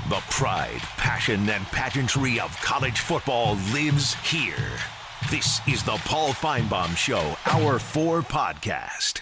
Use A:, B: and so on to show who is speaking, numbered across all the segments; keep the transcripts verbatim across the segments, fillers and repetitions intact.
A: The pride, passion, and pageantry of college football lives here. This is the Paul Finebaum Show, Hour four podcast.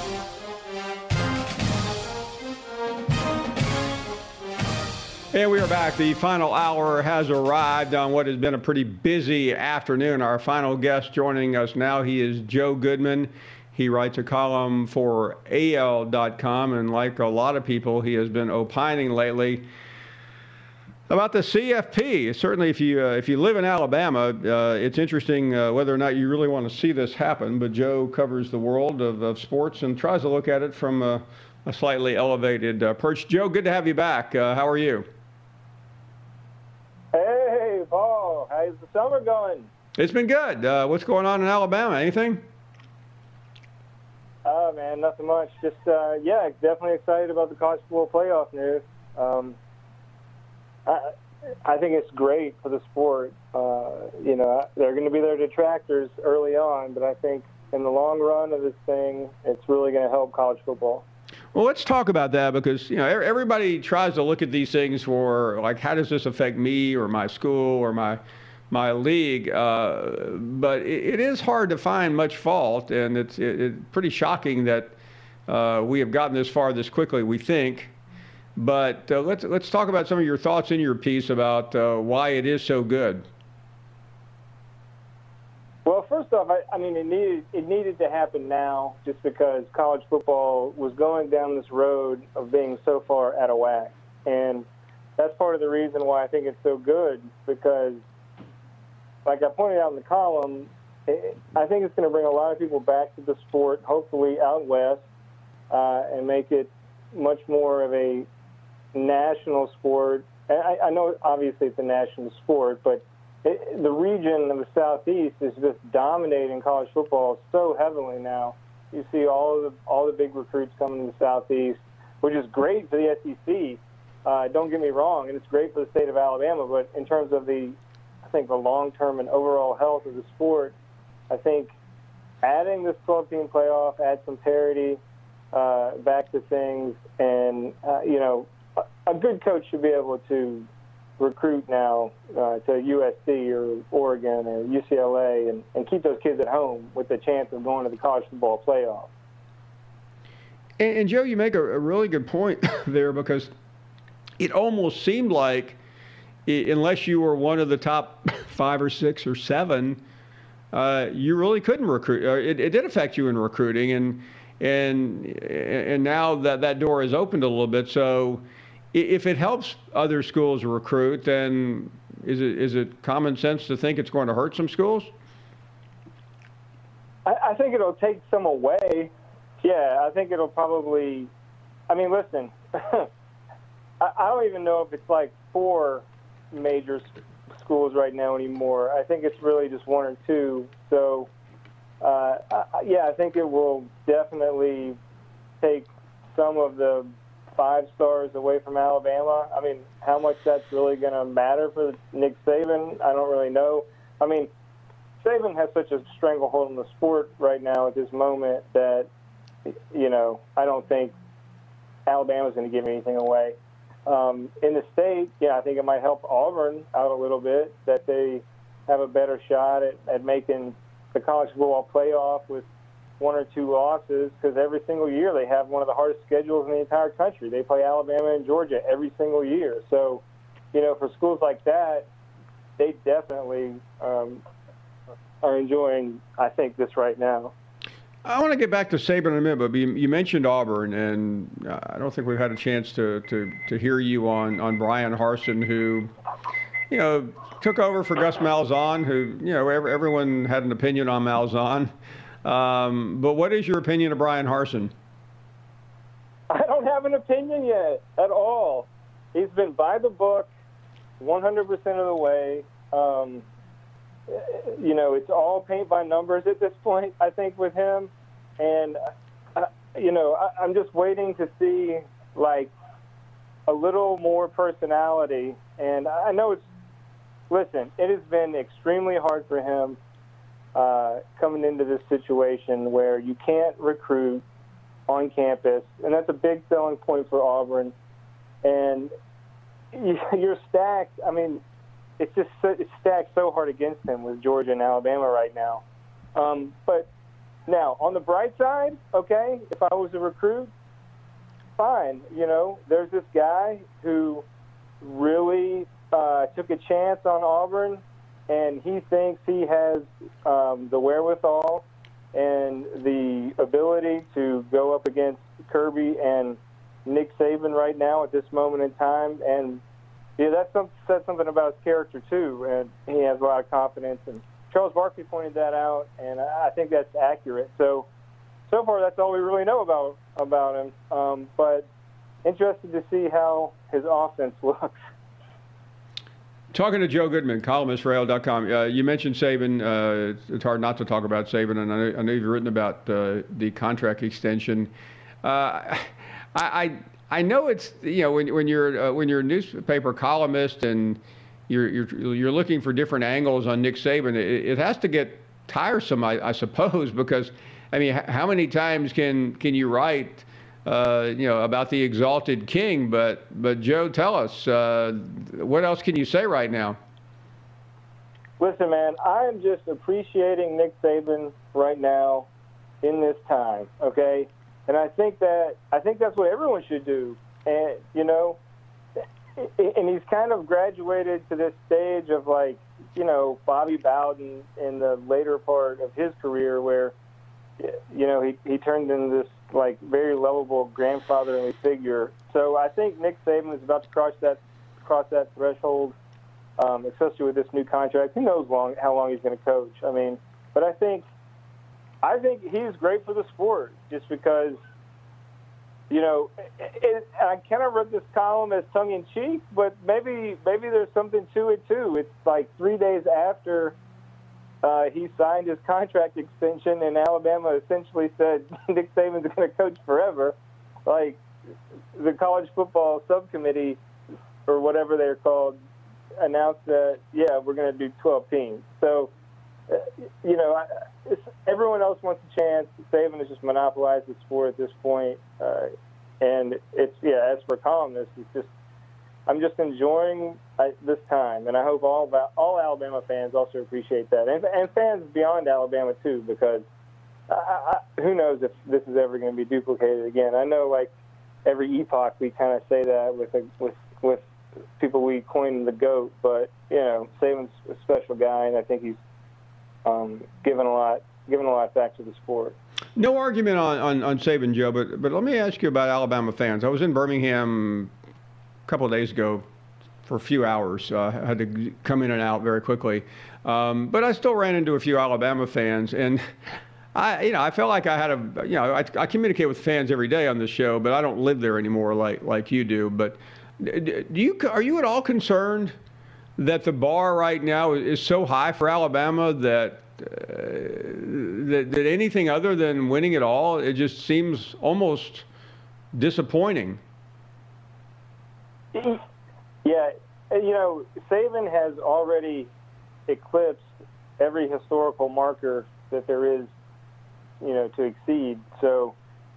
B: And we are back. The final hour has arrived on what has been a pretty busy afternoon. Our final guest joining us now, he is Joe Goodman. He writes a column for A L dot com, and like a lot of people, he has been opining lately about the C F P. Certainly, if you uh, if you live in Alabama, uh, it's interesting uh, whether or not you really want to see this happen. But Joe covers the world of, of sports and tries to look at it from a, a slightly elevated uh, perch. Joe, good to have you back. Uh, how are you?
C: Hey, Paul. How's the summer going?
B: It's been good. Uh, what's going on in Alabama? Anything?
C: Oh, man, nothing much. Just, uh, yeah, definitely excited about the college football playoff news. Um, I, I think it's great for the sport. Uh, you know, there are going to be their detractors early on, but I think in the long run of this thing, it's really going to help college football.
B: Well, let's talk about that because, you know, everybody tries to look at these things for, like, how does this affect me or my school or my my league? Uh, but it, it is hard to find much fault, and it's it, it pretty shocking that uh, we have gotten this far this quickly, we think. But uh, let's let's talk about some of your thoughts in your piece about uh, why it is so good.
C: Well, first off, I, I mean, it needed it needed to happen now, just because college football was going down this road of being so far out of whack, and that's part of the reason why I think it's so good. Because, like I pointed out in the column, it, I think it's going to bring a lot of people back to the sport, hopefully out west, uh, and make it much more of a national sport. And I, I know obviously it's a national sport, but it, the region of the Southeast is just dominating college football so heavily now. You see all of the all the big recruits coming to the Southeast, which is great for the S E C. Uh, don't get me wrong, and it's great for the state of Alabama. But in terms of the, I think the long-term and overall health of the sport, I think adding this twelve-team playoff, add some parity uh, back to things, and uh, you know. A good coach should be able to recruit now uh, to U S C or Oregon or U C L A and, and keep those kids at home with the chance of going to the college football playoff.
B: And, and Joe, you make a, a really good point there, because it almost seemed like it, unless you were one of the top five or six or seven, uh, you really couldn't recruit. Uh, it, it did affect you in recruiting, and and and now that that door is opened a little bit. So if it helps other schools recruit, then is it is it common sense to think it's going to hurt some schools?
C: I, I think it'll take some away. Yeah, I think it'll probably. I mean, listen, I, I don't even know if it's like four major schools right now anymore. I think it's really just one or two. So, uh, I, yeah, I think it will definitely take some of the five stars away from Alabama. I mean, how much that's really going to matter for Nick Saban, I don't really know. I mean, Saban has such a stranglehold on the sport right now at this moment that, you know, I don't think Alabama's going to give anything away. Um, in the state, yeah, I think it might help Auburn out a little bit, that they have a better shot at, at making the college football playoff with one or two losses, because every single year they have one of the hardest schedules in the entire country. They play Alabama and Georgia every single year. So, you know, for schools like that, they definitely um, are enjoying, I think, this right now.
B: I want to get back to Saban in a minute, but you, you mentioned Auburn, and I don't think we've had a chance to, to, to hear you on, on Bryan Harsin, who, you know, took over for Gus Malzahn, who, you know, every, everyone had an opinion on Malzahn. Um, but what is your opinion of Bryan Harsin?
C: I don't have an opinion yet at all. He's been by the book one hundred percent of the way. Um, you know, it's all paint by numbers at this point, I think, with him. And, uh, you know, I, I'm just waiting to see, like, a little more personality. And I know it's, listen, it has been extremely hard for him uh, coming into this situation where you can't recruit on campus. And that's a big selling point for Auburn. And you're stacked. I mean, it's just so, it's stacked so hard against him with Georgia and Alabama right now. Um, but now, on the bright side, okay, if I was a recruit, fine. You know, there's this guy who really uh, took a chance on Auburn, and he thinks he has um, the wherewithal and the ability to go up against Kirby and Nick Saban right now at this moment in time. And, yeah, that says something about his character, too, and he has a lot of confidence. And Charles Barkley pointed that out, and I think that's accurate. So, so far, that's all we really know about about him. Um, but interested to see how his offense looks.
B: Talking to Joe Goodman, columnist for A L dot com. Uh, you mentioned Saban. Uh, it's hard not to talk about Saban, and I know, I know you've written about uh, the contract extension. Uh, I, I I know it's, you know, when when you're uh, when you're a newspaper columnist and you're you're you're looking for different angles on Nick Saban, it, it has to get tiresome, I, I suppose, because I mean, how many times can can you write, uh, you know, about the exalted king? But but Joe, tell us, uh, what else can you say right now?
C: Listen, man, I am just appreciating Nick Saban right now in this time, okay? And I think that I think that's what everyone should do. And you know, and he's kind of graduated to this stage of, like, you know, Bobby Bowden in the later part of his career, where, you know, he, he turned into this, like, very lovable grandfatherly figure. So I think Nick Saban is about to cross that cross that threshold, um, especially with this new contract. Who knows long how long he's going to coach? I mean, but I think I think he's great for the sport, just because, you know, it, it, I kind of read this column as tongue-in-cheek, but maybe maybe there's something to it, too. It's like three days after uh, he signed his contract extension, and Alabama essentially said Nick Saban's going to coach forever. Like, the college football subcommittee, or whatever they're called, announced that, yeah, we're going to do twelve teams. So, uh, you know, I, it's, everyone else wants a chance. Saban has just monopolized the sport at this point. Uh, and it's, yeah, as for columnists, it's just, I'm just enjoying uh, this time. And I hope all all Alabama fans also appreciate that. And, and fans beyond Alabama, too, because I, I, who knows if this is ever going to be duplicated again. I know, like, every epoch we kind of say that with a, with with people we coined the GOAT, but, you know, Saban's a special guy, and I think he's um, given a lot given a lot back to the sport.
B: No argument on, on, on Saban, Joe, but, but let me ask you about Alabama fans. I was in Birmingham a couple of days ago for a few hours. Uh, I had to come in and out very quickly. Um, but I still ran into a few Alabama fans, and I, you know, I felt like I had a, you know, I, I communicate with fans every day on this show, but I don't live there anymore like like you do. But do you, are you at all concerned that the bar right now is so high for Alabama that uh, that, that anything other than winning it all, it just seems almost disappointing?
C: Yeah, you know, Saban has already eclipsed every historical marker that there is, you know, to exceed. So,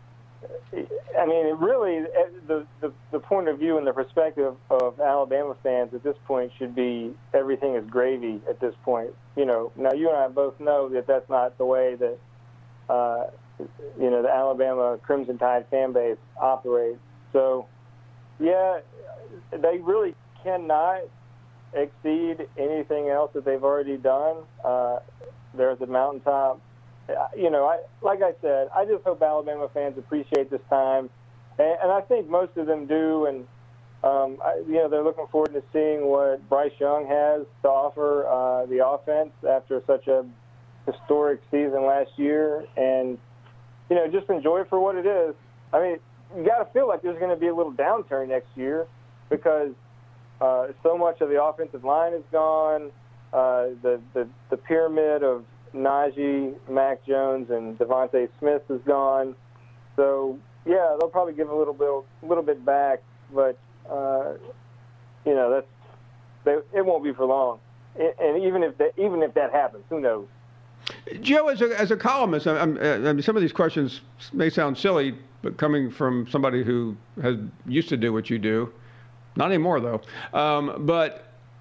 C: I mean, it really, the, the the point of view and the perspective of Alabama fans at this point should be everything is gravy at this point. You know, now you and I both know that that's not the way that, uh, you know, the Alabama Crimson Tide fan base operates. So, yeah, they really cannot exceed anything else that they've already done. Uh, they're at the mountaintop. You know, I, like I said, I just hope Alabama fans appreciate this time, and, and I think most of them do. And um, I, you know, they're looking forward to seeing what Bryce Young has to offer uh, the offense after such a historic season last year, and you know, just enjoy it for what it is. I mean, you got to feel like there's going to be a little downturn next year because uh, so much of the offensive line is gone. Uh, the, the the pyramid of Najee, Mac Jones, and Devontae Smith is gone. So, yeah, they'll probably give a little bit, a little bit back, but uh, you know, that's they, it won't be for long. And even if that, even if that happens, who knows?
B: Joe, as a as a columnist, I'm, I mean, some of these questions may sound silly, but coming from somebody who has used to do what you do, Not anymore, though. Um, but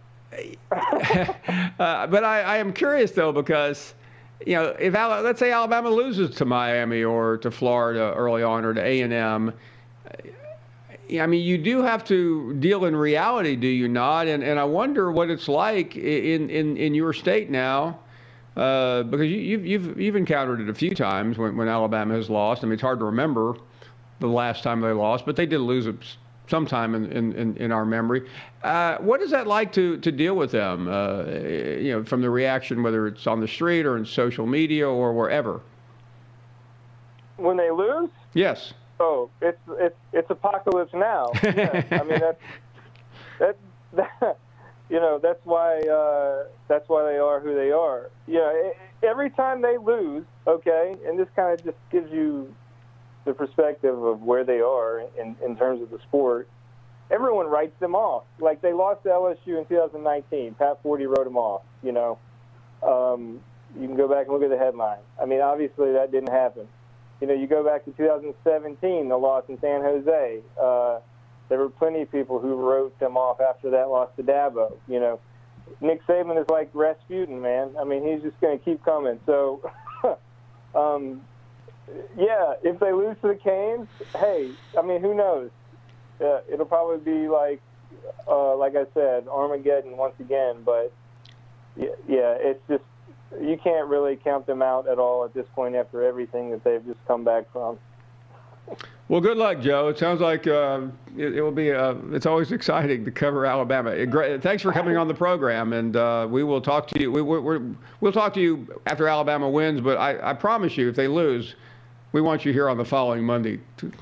B: uh, but I, I am curious, though, because, you know, if Al- let's say Alabama loses to Miami or to Florida early on or to A and M, I mean, you do have to deal in reality, do you not? And and I wonder what it's like in, in, in your state now, uh, because you, you've, you've you've encountered it a few times when, when Alabama has lost. I mean, it's hard to remember the last time they lost, but they did lose it sometime in, in, in our memory. Uh, what is that like to, to deal with them, uh, you know, from the reaction, whether it's on the street or in social media or wherever?
C: When they lose?
B: Yes.
C: Oh, it's it's it's apocalypse now. Yeah. I mean that's that, that you know that's why uh, that's why they are who they are. Yeah, it, every time they lose, okay, and this kind of just gives you the perspective of where they are in, in terms of the sport. Everyone writes them off. Like they lost to L S U in two thousand nineteen. Pat Forty wrote them off. You know, um, you can go back and look at the headline. I mean, obviously that didn't happen. You know, you go back to two thousand seventeen, the loss in San Jose. Uh, there were plenty of people who wrote them off after that loss to Dabo. You know, Nick Saban is like Rasputin, man. I mean, he's just going to keep coming. So, um, yeah, if they lose to the Canes, hey, I mean, who knows? Uh, it'll probably be like, uh, like I said, Armageddon once again. But, yeah, yeah, it's just, you can't really count them out at all at this point after everything that they've just come back from.
B: Well, good luck, Joe. It sounds like uh, it, it will be. Uh, it's always exciting to cover Alabama. It, great, thanks for coming on the program, and uh, we will talk to you. We, we, we're, we'll talk to you after Alabama wins. But I, I promise you, if they lose, we want you here on the following Monday.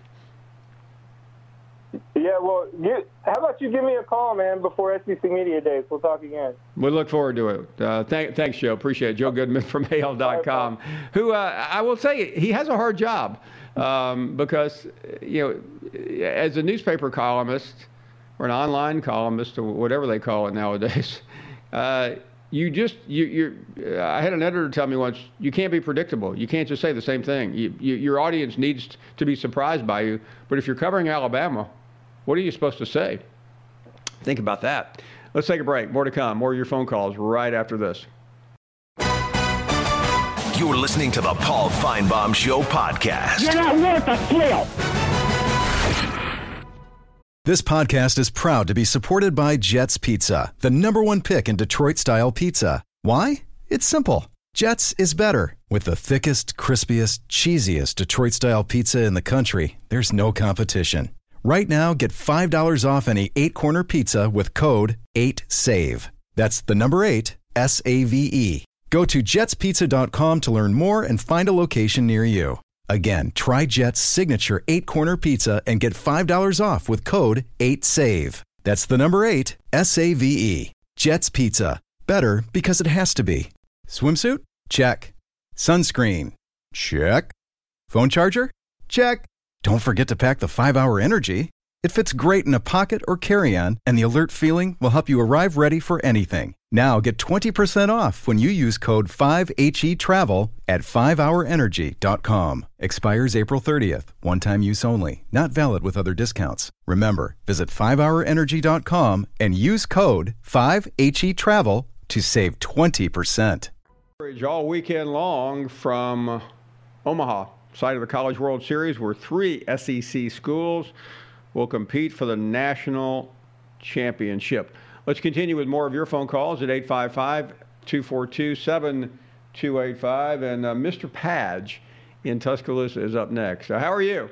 C: Yeah, well, you, how about you give me a call, man, before S E C Media Days? We'll talk again.
B: We look forward to it. Uh, thank, thanks, Joe. Appreciate it. Joe Goodman from A L dot com, who uh, I will say he has a hard job um, because, you know, as a newspaper columnist or an online columnist or whatever they call it nowadays, uh, you just you you're. I had an editor tell me once, you can't be predictable. You can't just say the same thing. You, you, your audience needs to be surprised by you. But if you're covering Alabama, what are you supposed to say? Think about that. Let's take a break. More to come. More of your phone calls right after this.
A: You're listening to the Paul Feinbaum Show podcast.
D: You're not worth a flip.
E: This podcast is proud to be supported by Jets Pizza, the number one pick in Detroit-style pizza. Why? It's simple. Jets is better. With the thickest, crispiest, cheesiest Detroit-style pizza in the country, there's no competition. Right now, get five dollars off any eight-corner pizza with code eight save. That's the number eight, S A V E. Go to jets pizza dot com to learn more and find a location near you. Again, try Jet's signature eight-corner pizza and get five dollars off with code eight save. That's the number eight, S A V E. Jet's Pizza. Better because it has to be. Swimsuit? Check. Sunscreen? Check. Phone charger? Check. Don't forget to pack the five hour Energy. It fits great in a pocket or carry-on, and the alert feeling will help you arrive ready for anything. Now get twenty percent off when you use code five H E travel at five hour energy dot com. Expires April thirtieth. One-time use only. Not valid with other discounts. Remember, visit five hour energy dot com and use code five H E travel to save twenty percent.
B: All weekend long from Omaha, site of the College World Series, where three S E C schools will compete for the national championship. Let's continue with more of your phone calls at eight five five, two four two, seven two eight five. And uh, Mister Padge in Tuscaloosa is up next. Uh, how are you?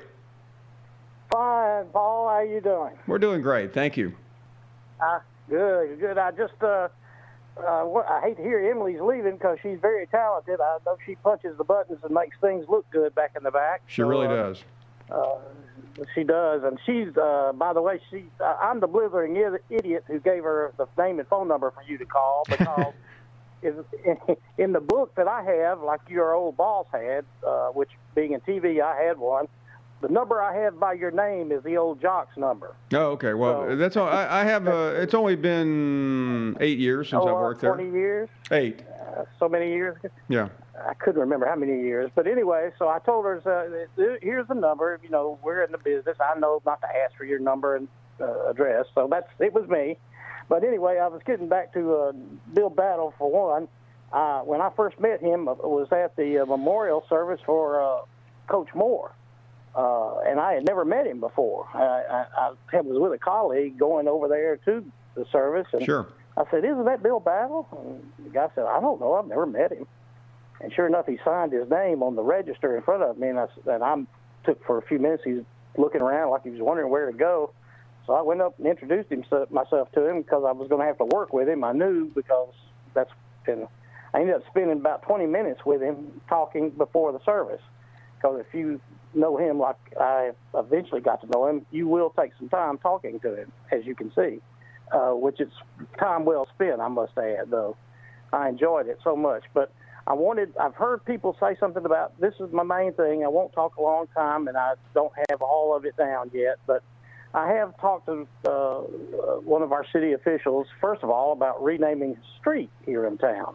D: Fine, Paul. How you doing?
B: We're doing great. Thank you.
D: Uh, good, good. I just, uh, uh, what, I hate to hear Emily's leaving because she's very talented. I know she punches the buttons and makes things look good back in the back.
B: She
D: so,
B: really
D: uh,
B: does.
D: Uh, she does, and she's, uh, by the way, she. Uh, I'm the blithering idiot who gave her the name and phone number for you to call because in, in the book that I have, like your old boss had, uh, which being in T V, I had one. The number I have by your name is the old Jock's number.
B: Oh, okay. Well, so, that's all. I, I have. Uh, it's only been eight years since
D: oh,
B: I've worked there.
D: Twenty years.
B: Eight.
D: Uh, so many years.
B: Yeah.
D: I couldn't remember how many years, but anyway, so I told her, uh, here's the number. You know, we're in the business. I know not to ask for your number and uh, address. So that's it was me. But anyway, I was getting back to uh, Bill Battle for one. Uh, when I first met him, it was at the uh, memorial service for uh, Coach Moore. Uh, and I had never met him before. I, I, I was with a colleague going over there to the service. And
B: sure.
D: I said, isn't that Bill Battle? And the guy said, I don't know. I've never met him. And sure enough, he signed his name on the register in front of me. And I, and I took for a few minutes. He's looking around like he was wondering where to go. So I went up and introduced himself, myself to him because I was going to have to work with him. I knew because that's been, I ended up spending about twenty minutes with him talking before the service. Because if you know him like I eventually got to know him, you will take some time talking to him, as you can see, uh, which is time well spent, I must add, though. I enjoyed it so much. But I wanted, I've heard people say something about, this is my main thing. I won't talk a long time, and I don't have all of it down yet. But I have talked to uh, one of our city officials, first of all, about renaming a street here in town.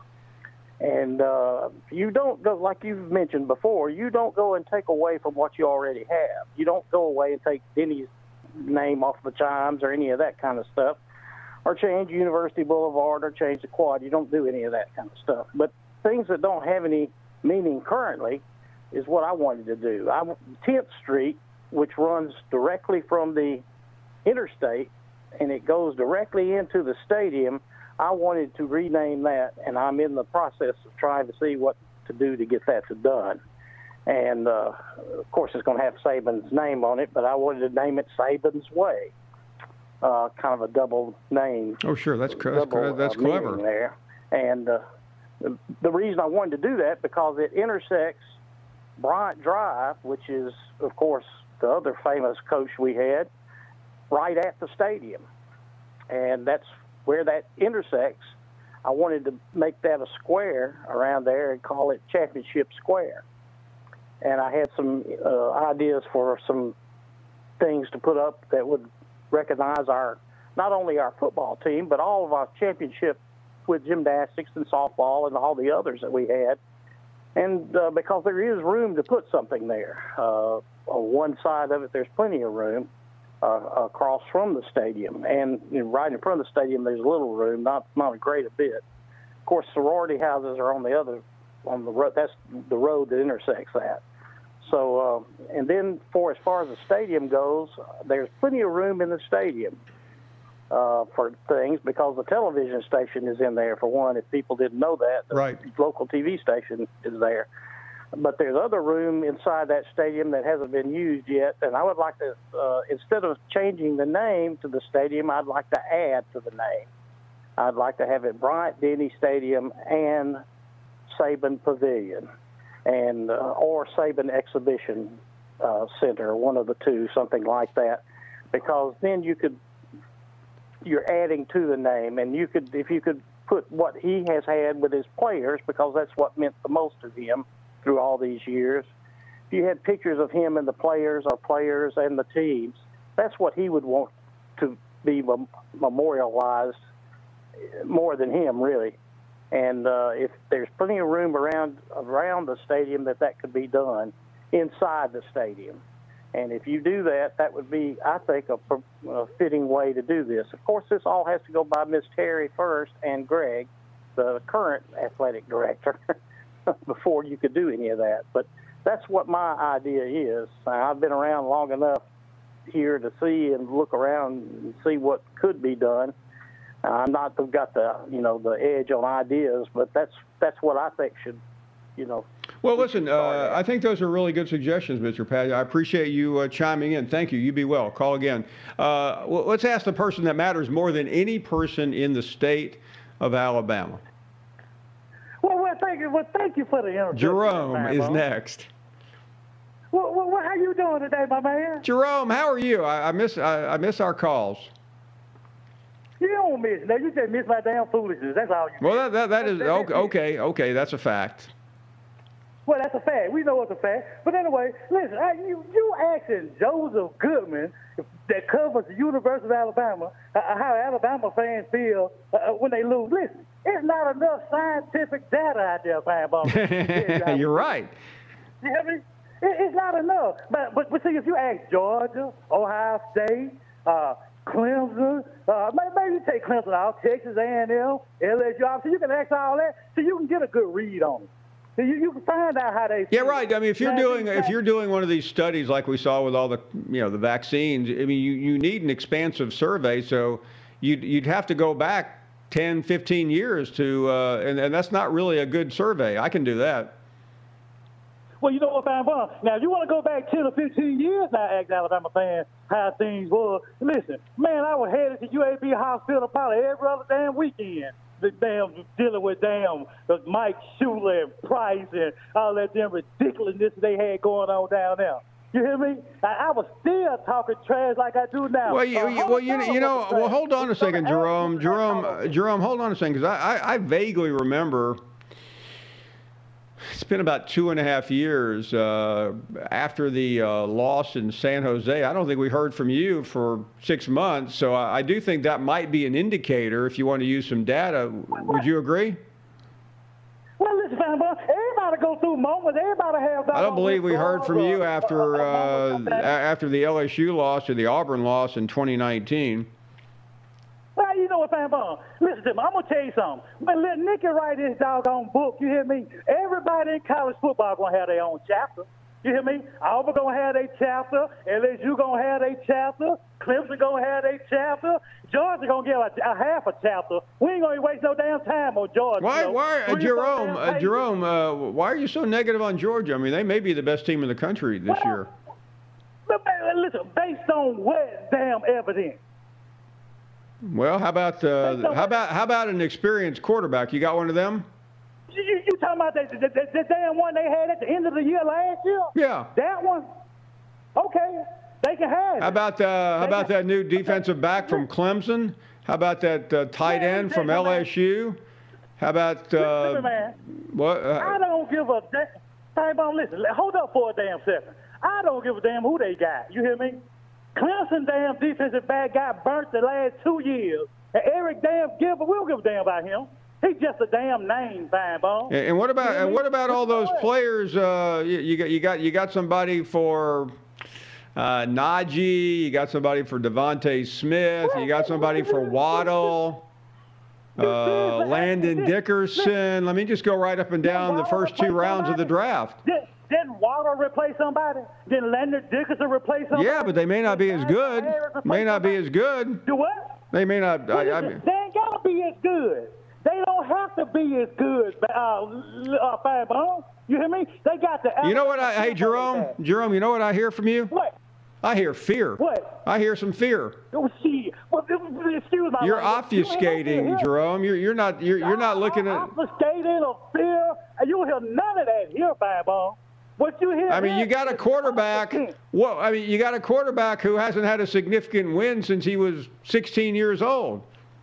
D: And uh, you don't go, like you've mentioned before, you don't go and take away from what you already have. You don't go away and take Denny's name off the chimes or any of that kind of stuff, or change University Boulevard or change the Quad. You don't do any of that kind of stuff. But things that don't have any meaning currently is what I wanted to do. I, tenth Street, which runs directly from the interstate, and it goes directly into the stadium, I wanted to rename that, and I'm in the process of trying to see what to do to get that to done. And, uh, of course, it's going to have Saban's name on it, but I wanted to name it Saban's Way, uh, kind of a double name.
B: Oh, sure. That's,
D: double,
B: that's, that's
D: uh,
B: clever.
D: There. And uh, the, the reason I wanted to do that, because it intersects Bryant Drive, which is, of course, the other famous coach we had, right at the stadium. And that's where that intersects. I wanted to make that a square around there and call it Championship Square. And I had some uh, ideas for some things to put up that would recognize our, not only our football team, but all of our championship with gymnastics and softball and all the others that we had. And uh, because there is room to put something there. Uh, on one side of it, there's plenty of room. Uh, across from the stadium, and you know, right in front of the stadium, there's a little room, not not a great a bit. Of course, sorority houses are on the other, on the road. That's the road that intersects that. So, uh, and then for as far as the stadium goes, there's plenty of room in the stadium uh, for things because the television station is in there. For one, if people didn't know that, the
B: right.
D: local T V station is there. But there's other room inside that stadium that hasn't been used yet, and I would like to, uh, instead of changing the name to the stadium, I'd like to add to the name. I'd like to have it Bryant Denny Stadium and Saban Pavilion, and uh, or Saban Exhibition uh, Center, one of the two, something like that, because then you could, you're adding to the name, and you could, if you could put what he has had with his players, because that's what meant the most to him through all these years. If you had pictures of him and the players or players and the teams, that's what he would want to be mem- memorialized more than him, really. And uh, if there's plenty of room around around the stadium, that that could be done inside the stadium. And if you do that, that would be, I think, a, a fitting way to do this. Of course, this all has to go by Miss Terry first and Greg, the current athletic director, before you could do any of that. But that's what my idea is. I've been around long enough here to see and look around and see what could be done. I'm not got the, you know, the edge on ideas, but that's that's what I think should, you know.
B: Well, listen, uh, I think those are really good suggestions, Mister Pat. I appreciate you uh, chiming in. Thank you. You be well. Call again. Uh, well, let's ask the person that matters more than any person in the state of Alabama.
F: Well, well, thank you. Well, thank you for the introduction.
B: Jerome is next.
F: Well, well, well, how you doing today, my man?
B: Jerome, how are you? I, I miss I, I miss our calls.
F: You don't miss. No, you just miss my damn foolishness. That's all you.
B: Well,
F: miss.
B: that that, that is
F: that's,
B: okay,
F: that's
B: okay. Okay, that's a fact.
F: Well, that's a fact. We know it's a fact. But anyway, listen, I, you you asking Joseph Goodman, that covers the University of Alabama, uh, how Alabama fans feel uh, when they lose. Listen, it's not enough scientific data out there, Fireball.
B: You're right.
F: You hear me? It, it's not enough. But, but but see, if you ask Georgia, Ohio State, uh, Clemson, uh, maybe take Clemson out, Texas A and M, L S U. So you can ask all that, so you can get a good read on it. So you, you can find out how they feel.
B: Yeah, right. I mean, if you're doing if you're doing one of these studies like we saw with all the you know the vaccines, I mean, you, you need an expansive survey. So you'd you'd have to go back ten, fifteen years to, uh, and and that's not really a good survey. I can do that.
F: Well, you know what, Fan Bun? Now, if you want to go back ten or fifteen years now, ask Alabama fans how things were. Listen, man, I was headed to U A B hospital probably every other damn weekend. The damn dealing with damn the Mike Shula and Price and all that damn ridiculousness they had going on down there. You hear me? I, I was still talking trash like I do now.
B: Well, you,
F: uh,
B: you, well, you, you know, well, hold on a second, Jerome. Jerome, uh, Jerome, hold on a second, because I, I, I vaguely remember. It's been about two and a half years uh, after the uh, loss in San Jose. I don't think we heard from you for six months. So I, I do think that might be an indicator if you want to use some data. Would you agree?
F: Well, listen, everybody go through moments. Everybody have.
B: I don't believe we heard from you after uh, after the L S U loss or the Auburn loss in twenty nineteen.
F: Well, you know what, Fan Bun? Listen to me. I'm going to tell you something. When let Nicky write this doggone book, you hear me? Everybody in college football going to have their own chapter. You hear me? Auburn going to have their chapter. L S U going to have their chapter. Clemson going to have their chapter. Georgia going to give a, a half a chapter. We ain't going to waste no damn time on Georgia.
B: Why,
F: you know?
B: why, uh, Jerome, uh, Jerome, uh, why are you so negative on Georgia? I mean, they may be the best team in the country this
F: well,
B: year.
F: But, listen, based on what damn evidence?
B: Well, how about uh, how about how about an experienced quarterback? You got one of them?
F: You, you, you talking about the, the, the, the damn one they had at the end of the year last year?
B: Yeah.
F: That one? Okay, they can have it.
B: How about uh, how about that new defensive back from Clemson? How about that uh, tight end from L S U? How about uh,
F: listen, man,
B: what? Uh,
F: I don't give a damn. Time on, listen. Hold up for a damn second. I don't give a damn who they got. You hear me? Clemson damn defensive back got burnt the last two years. And Eric damn Gilbert, we don't give a damn about him. He's just a damn name, Fine Bone.
B: And what about and what about all those players? Uh, you, you got you got you got somebody for uh, Najee. You got somebody for Devontae Smith. You got somebody for Waddle. Uh, Landon Dickerson. Let me just go right up and down the first two rounds of the draft.
F: Didn't Waddle replace somebody? Didn't Landon Dickerson replace somebody?
B: Yeah, but they may not be as good. May not be as good.
F: Do what?
B: They may not. I, I mean,
F: they ain't got to be as good. They don't have to be as good, uh, uh, Fab Bone. You hear me? They got the.
B: You know what? I, hey, Jerome, Jerome, you know what I hear from you?
F: What?
B: I hear fear.
F: What?
B: I hear some fear.
F: Oh, see, well, excuse me.
B: You're obfuscating, you Jerome. You're you're not you're you're not looking at.
F: Obfuscating or fear? You hear none of that here, Fab Bone. What you hear?
B: I mean, you got a quarterback. Well, I mean, you got a quarterback who hasn't had a significant win since he was sixteen years old.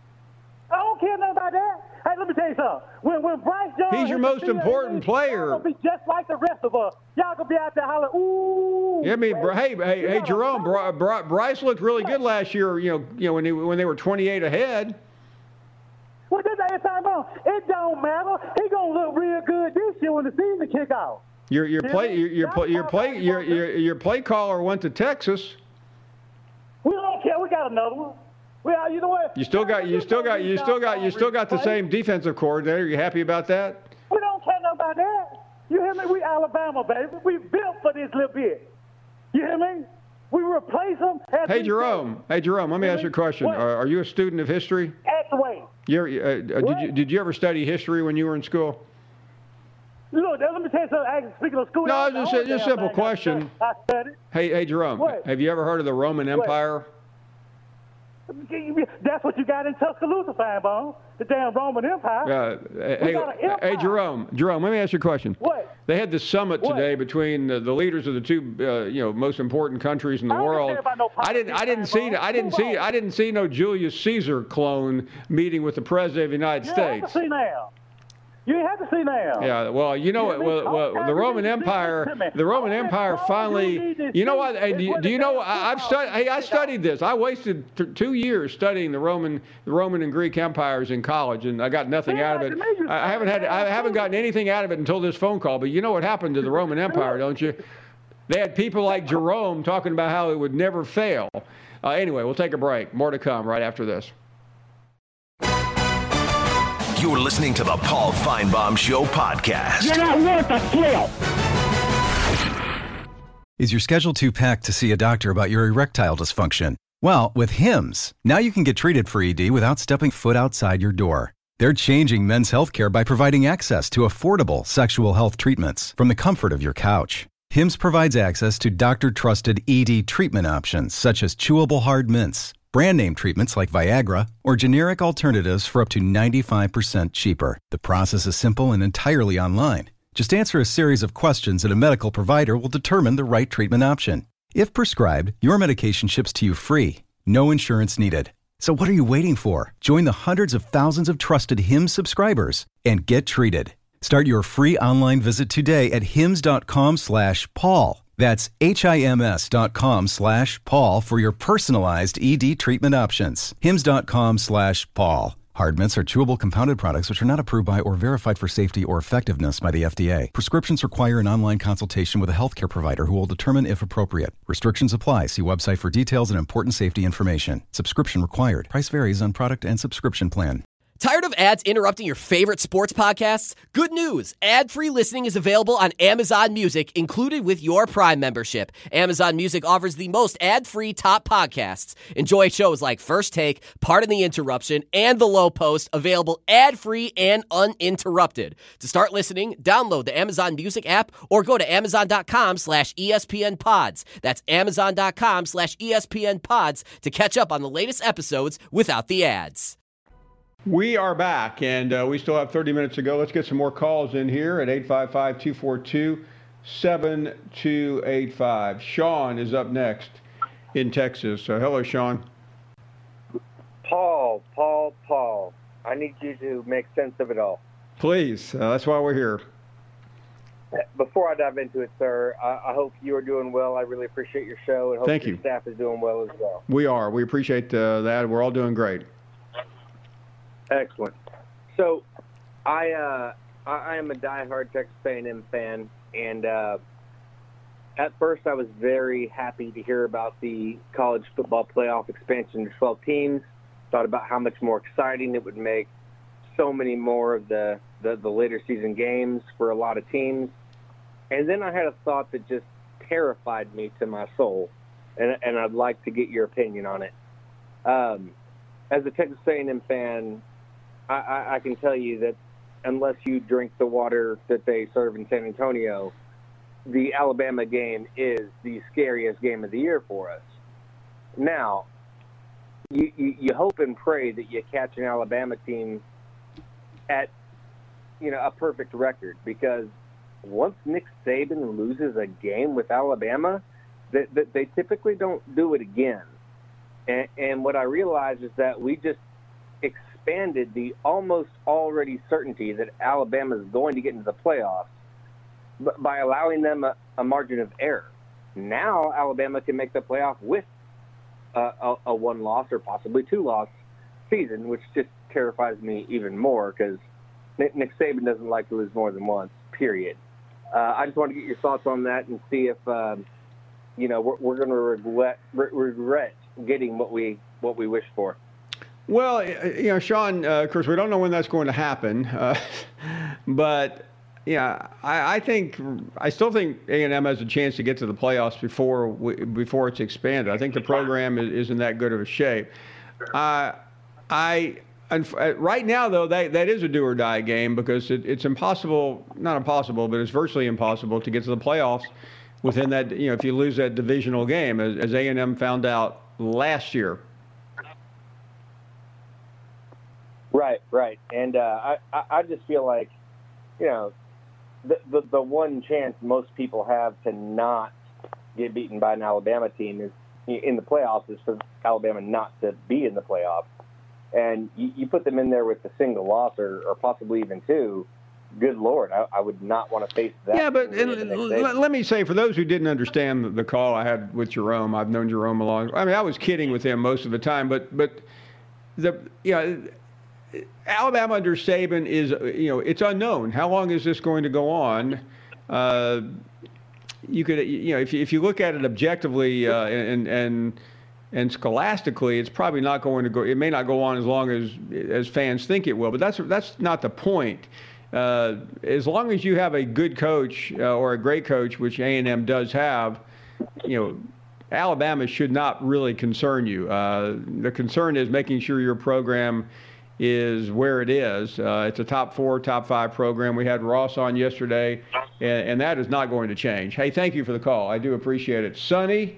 F: I don't care nothing about that. Hey, let me tell you something. When when Bryce Young,
B: he's your most important player.
F: Y'all gonna be just like the rest of us. Y'all gonna be out there hollering, ooh.
B: Yeah, I mean, hey, hey, hey, Jerome. Bryce looked really good last year. You know, you know when they when they were twenty-eight ahead.
F: Well, this ain't time on. It don't matter. He gonna look real good this year when the season kick off.
B: Your your play your your play your play your your your play caller went to Texas.
F: We don't care. We got another one. Well, you know what?
B: You still got you still got you still got you still got the same defensive coordinator. You happy about that?
F: We don't care about that. You hear me? We Alabama, baby. We built for this little bit. You hear me? We replace them.
B: Hey Jerome. Hey Jerome. Let me ask you a question. Are, are you a student of history?
F: Ask away.
B: You're, uh, did you did you ever study history when you were in school?
F: Look, let me tell you something. Speaking of school,
B: no, just a, just a simple question.
F: I studied.
B: Hey, hey, Jerome.
F: What?
B: Have you ever heard of the Roman Empire?
F: That's what you got in Tuscaloosa, Fine Bone. The damn Roman Empire.
B: Uh, hey, hey, Jerome. Jerome, let me ask you a question.
F: What?
B: They had this summit
F: what?
B: today between the, the leaders of the two, uh, you know, most important countries in the
F: I
B: world.
F: No
B: I didn't. I didn't see. I didn't Move see. On. I didn't see no Julius Caesar clone meeting with the president of the United
F: you
B: States.
F: Have to see now. You have to see now.
B: Yeah, well, you know what? Well, well, the Roman Empire, the Roman Empire finally. You know what? Do you, do you know? I, I've studied. Hey, I studied this. I wasted t- two years studying the Roman, the Roman and Greek empires in college, and I got nothing out of it. I haven't had. I haven't gotten anything out of it until this phone call. But you know what happened to the Roman Empire, don't you? They had people like Jerome talking about how it would never fail. Uh, anyway, we'll take a break. More to come right after this.
A: You're listening to the Paul Feinbaum Show podcast.
G: You're not worth a flail.
E: Is your schedule too packed to see a doctor about your erectile dysfunction? Well, with Hims, now you can get treated for E D without stepping foot outside your door. They're changing men's healthcare by providing access to affordable sexual health treatments from the comfort of your couch. Hims provides access to doctor-trusted E D treatment options such as chewable hard mints, brand name treatments like Viagra, or generic alternatives for up to ninety-five percent cheaper. The process is simple and entirely online. Just answer a series of questions and a medical provider will determine the right treatment option. If prescribed, your medication ships to you free. No insurance needed. So what are you waiting for? Join the hundreds of thousands of trusted Hims subscribers and get treated. Start your free online visit today at hims.com slash Paul. That's H-I-M-S dot com slash Paul for your personalized E D treatment options. Hims.com slash Paul. Hard mints are chewable compounded products which are not approved by or verified for safety or effectiveness by the F D A. Prescriptions require an online consultation with a healthcare provider who will determine if appropriate. Restrictions apply. See website for details and important safety information. Subscription required. Price varies on product and subscription plan.
H: Tired of ads interrupting your favorite sports podcasts? Good news! Ad-free listening is available on Amazon Music, included with your Prime membership. Amazon Music offers the most ad-free top podcasts. Enjoy shows like First Take, Pardon the Interruption, and The Low Post, available ad-free and uninterrupted. To start listening, download the Amazon Music app or go to amazon.com slash ESPN pods. That's amazon.com slash ESPN pods to catch up on the latest episodes without the ads.
B: We are back, and uh, we still have thirty minutes to go. Let's get some more calls in here at eight five five, two four two, seven two eight five. Sean is up next in Texas. So, hello, Sean.
I: Paul, Paul, Paul, I need you to make sense of it all.
B: Please. Uh, that's why we're here.
I: Before I dive into it, sir, I, I hope you are doing well. I really appreciate your show, and hope
B: Thank
I: your
B: you.
I: staff is doing well as well.
B: We are. We appreciate uh, that. We're all doing great.
I: Excellent. So, I uh, I, I am a diehard Texas A and M fan, and uh, at first I was very happy to hear about the college football playoff expansion to twelve teams. Thought about how much more exciting it would make so many more of the, the, the later season games for a lot of teams. And then I had a thought that just terrified me to my soul, and, and I'd like to get your opinion on it. Um, as a Texas A and M fan, I, I, I can tell you that unless you drink the water that they serve in San Antonio, the Alabama game is the scariest game of the year for us. Now, you, you, you hope and pray that you catch an Alabama team at, you know, a perfect record, because once Nick Saban loses a game with Alabama, that they, they typically don't do it again. And, and what I realized is that we just expanded the almost already certainty that Alabama is going to get into the playoffs by allowing them a, a margin of error. Now Alabama can make the playoff with a, a, a one-loss or possibly two-loss season, which just terrifies me even more, because Nick, Nick Saban doesn't like to lose more than once, period. Uh, I just want to get your thoughts on that and see if, um, you know, we're, we're going to regret, re- regret getting what we what we wish for.
B: Well, you know, Sean, uh, of course, we don't know when that's going to happen, uh, but yeah, I, I think I still think A and M has a chance to get to the playoffs before we, before it's expanded. I think the program is, is in that good of a shape. Uh, I right now, though, that that is a do or die game, because it, it's impossible, not impossible, but it's virtually impossible to get to the playoffs within that. You know, if you lose that divisional game, as, as A and M found out last year.
I: Right, right. And uh, I, I just feel like, you know, the, the the one chance most people have to not get beaten by an Alabama team is in the playoffs is for Alabama not to be in the playoffs. And you, you put them in there with a single loss or, or possibly even two, good Lord, I, I would not want to face that.
B: Yeah, but and, let, let me say, for those who didn't understand the call I had with Jerome, I've known Jerome a long time. I mean, I was kidding with him most of the time, but, but the, you know, Alabama under Saban is, you know, it's unknown. How long is this going to go on? Uh, you could, you know, if you, if you look at it objectively, uh, and and And scholastically, it's probably not going to go. It may not go on as long as as fans think it will. But that's that's not the point. Uh, as long as you have a good coach uh, or a great coach, which A and M does have, you know, Alabama should not really concern you. Uh, the concern is making sure your program is where it is. Uh, it's a top four, top five program. We had Ross on yesterday, and, and that is not going to change. Hey, thank you for the call. I do appreciate it. Sonny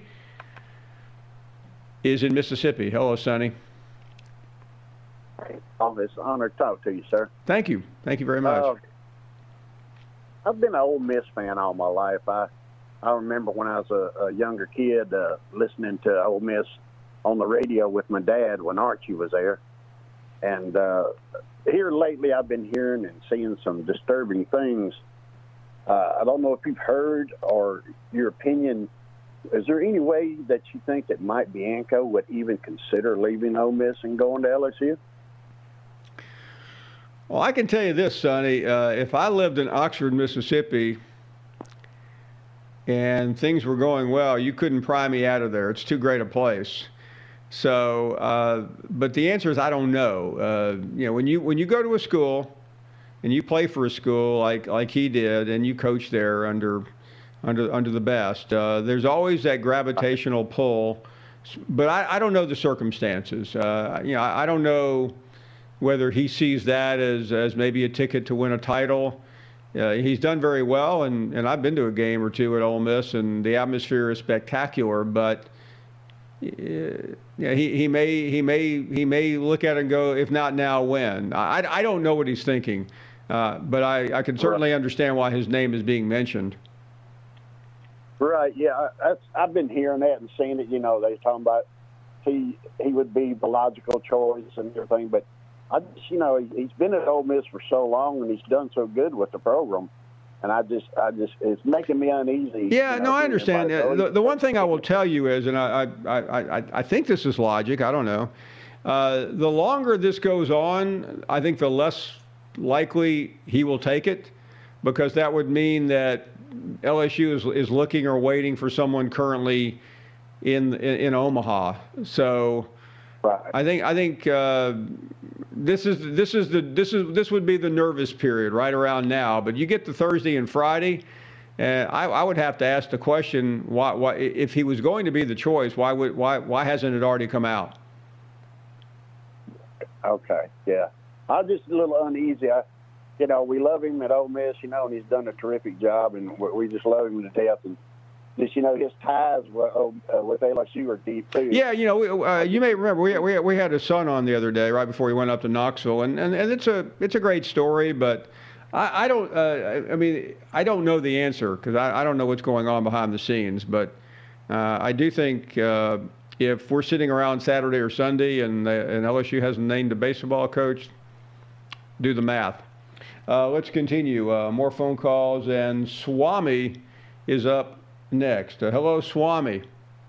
B: is in Mississippi. Hello, Sonny.
G: Hey, Paul, it's an honor to talk to you, sir.
B: Thank you. Thank you very much.
G: Uh, I've been an Ole Miss fan all my life. I I remember when I was a, a younger kid uh, listening to Ole Miss on the radio with my dad when Archie was there. And uh, here lately I've been hearing and seeing some disturbing things. Uh, I don't know if you've heard or your opinion. Is there any way that you think that Mike Bianco would even consider leaving Ole Miss and going to L S U?
B: Well, I can tell you this, Sonny. Uh, if I lived in Oxford, Mississippi, and things were going well, you couldn't pry me out of there. It's too great a place. So, uh, but the answer is I don't know. Uh, you know, when you when you go to a school and you play for a school like like he did, and you coach there under under under the best, uh, there's always that gravitational pull. But I, I don't know the circumstances. Uh, you know, I, I don't know whether he sees that as as maybe a ticket to win a title. Uh, he's done very well, and, and I've been to a game or two at Ole Miss, and the atmosphere is spectacular. But uh, yeah, he, he may he may he may look at it and go, if not now, when? I, I don't know what he's thinking, uh, but I, I can certainly understand why his name is being mentioned.
G: Right. Yeah, that's, I've been hearing that and seeing it. You know, they're talking about he he would be the logical choice and everything, but I just, you know, he's been at Ole Miss for so long and he's done so good with the program, and I just, I just, it's making me uneasy.
B: Yeah,
G: you know,
B: no, I understand.
G: Everybody,
B: the, the one thing I will tell you is, and I, I, I, I think this is logic. I don't know. Uh, the longer this goes on, I think the less likely he will take it, because that would mean that L S U is is looking or waiting for someone currently in in, in Omaha. So. Right. I think I think uh, this is this is the this is this would be the nervous period right around now. But you get to Thursday and Friday, and I, I would have to ask the question: why, why, if he was going to be the choice, why would why why hasn't it already come out?
G: Okay, yeah, I'm just a little uneasy. I, you know, we love him at Ole Miss, you know, and he's done a terrific job, and we just love him to death. And just, you know, his ties with, uh, with L S U are deep, too.
B: Yeah, you know, uh, you may remember we, we we had his son on the other day right before he went up to Knoxville, and, and, and it's a it's a great story, but I, I don't, uh, I mean, I don't know the answer, because I, I don't know what's going on behind the scenes, but uh, I do think uh, if we're sitting around Saturday or Sunday and, uh, and L S U hasn't named a baseball coach, do the math. Uh, let's continue. Uh, more phone calls, and Swami is up next. Uh, hello, Swami.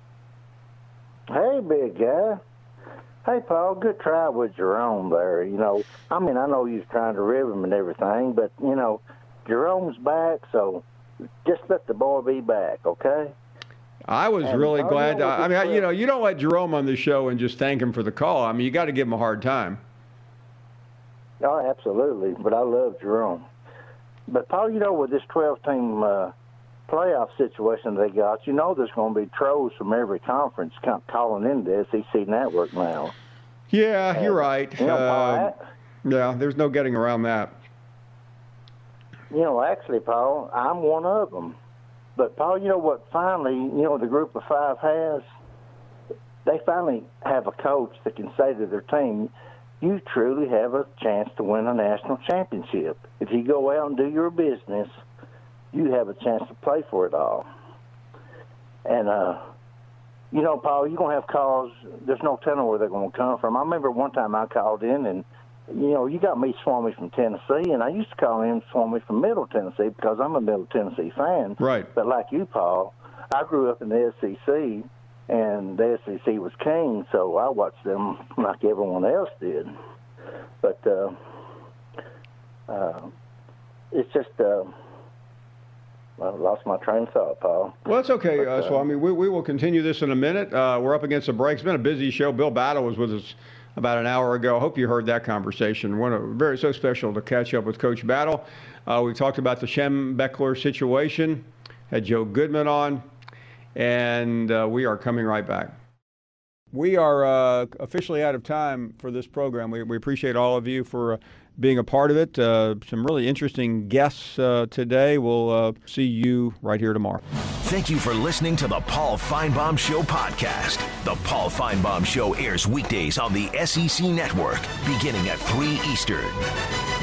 J: Hey, big guy. Hey, Paul, good try with Jerome there. You know, I mean, I know you're trying to rib him and everything, but, you know, Jerome's back, so just let the boy be back, okay?
B: I was
J: and
B: really
J: Paul,
B: glad.
J: you know,
B: To, I mean, I, you know, you don't let Jerome on the show and just thank him for the call. I mean, you got to give him a hard time.
J: Oh, absolutely, but I love Jerome. But, Paul, you know, with this twelve-team uh, playoff situation they got, you know there's going to be trolls from every conference calling into the S E C network now.
B: Yeah, and, you're right.
J: You know, Paul,
B: uh, yeah, there's no getting around that.
J: You know, actually, Paul, I'm one of them. But, Paul, you know what finally, you know, the group of five has? They finally have a coach that can say to their team, you truly have a chance to win a national championship. If you go out and do your business, you have a chance to play for it all. And, uh, you know, Paul, you're going to have calls. There's no telling where they're going to come from. I remember one time I called in, and, you know, you got me Swami from Tennessee, and I used to call him Swami from Middle Tennessee because I'm a Middle Tennessee fan.
B: Right.
J: But like you, Paul, I grew up in the S E C, and the S E C was king, so I watched them like everyone else did. But uh, uh, it's just... Uh, I lost my train of thought, Paul.
B: Well, that's okay,
J: But,
B: uh,
J: uh,
B: Swami. We, we will continue this in a minute. Uh, we're up against the break. It's been a busy show. Bill Battle was with us about an hour ago. I hope you heard that conversation. One of, very so special to catch up with Coach Battle. Uh, we talked about the Schembechler situation. Had Joe Goodman on, and uh, we are coming right back. We are uh, officially out of time for this program. We, we appreciate all of you for uh, being a part of it. Uh, some really interesting guests uh, today. We'll uh, see you right here tomorrow.
A: Thank you for listening to the Paul Feinbaum Show podcast. The Paul Feinbaum Show airs weekdays on the S E C Network, beginning at three Eastern.